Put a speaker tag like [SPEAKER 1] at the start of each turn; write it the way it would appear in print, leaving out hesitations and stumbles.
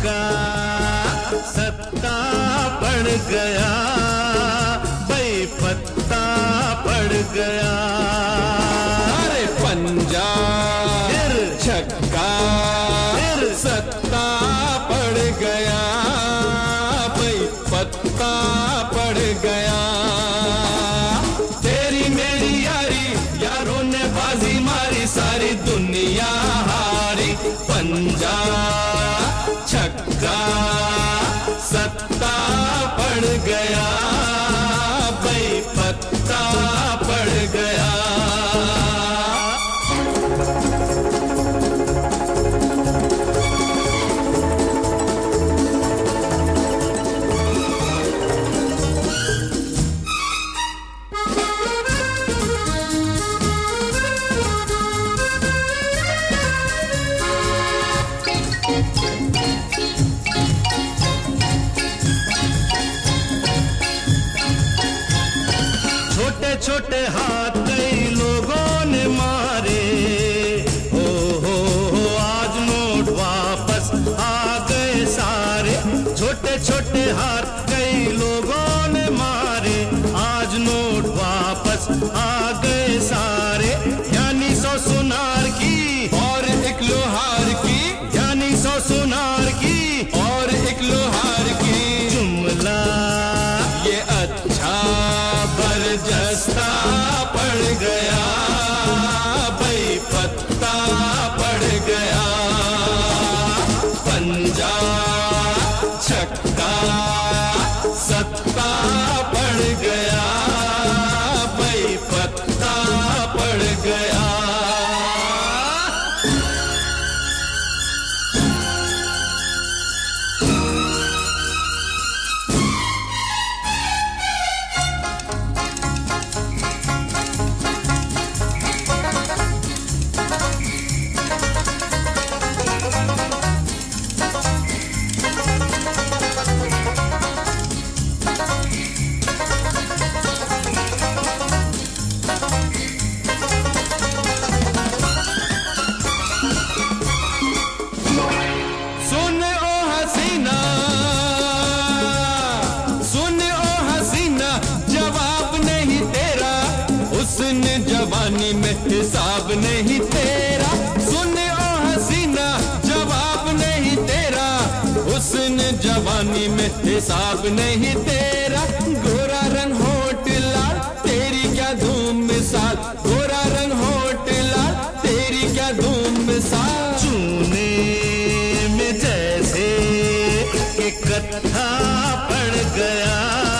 [SPEAKER 1] छक्का सत्ता पड़ गया, भाई पत्ता पड़ गया।
[SPEAKER 2] अरे पंजा
[SPEAKER 1] फिर
[SPEAKER 2] छक्का
[SPEAKER 1] फिर
[SPEAKER 2] सत्ता पड़ गया, भाई पत्ता पड़ गया। तेरी मेरी यारी, यारों ने बाजी मारी, सारी दुनिया हारी। पंजा छक्का सत्ता पड़ गया, भाई पत्ता पड़ गया।
[SPEAKER 1] छोटे छोटे हाथ कई लोगों ने मारे, हो आज नोट वापस आ गए सारे। छोटे छोटे हाथ कई लोगों ने मारे, आज नोट वापस आ गए सारे। यानी 100 सुनार की
[SPEAKER 2] और एक लोहार की,
[SPEAKER 1] यानी 100 सुनार की
[SPEAKER 2] और एक लोहार की।
[SPEAKER 1] जुमला
[SPEAKER 2] ये अच्छा बरजस्ता पड़ गया, भाई पत्ता पड़ गया। पंजा छक्का सत्ता पड़ गया, भाई पत्ता पड़ गया। जवानी में हिसाब नहीं तेरा, सुन ओ हसीना जवाब नहीं तेरा। हुस्न जवानी में हिसाब नहीं तेरा। गोरा रंग होठ लाल तेरी क्या धूम मिसाल, गोरा रंग होठ लाल तेरी क्या धूम मिसाल।
[SPEAKER 1] चूने में जैसे कि कत्था पड़ गया,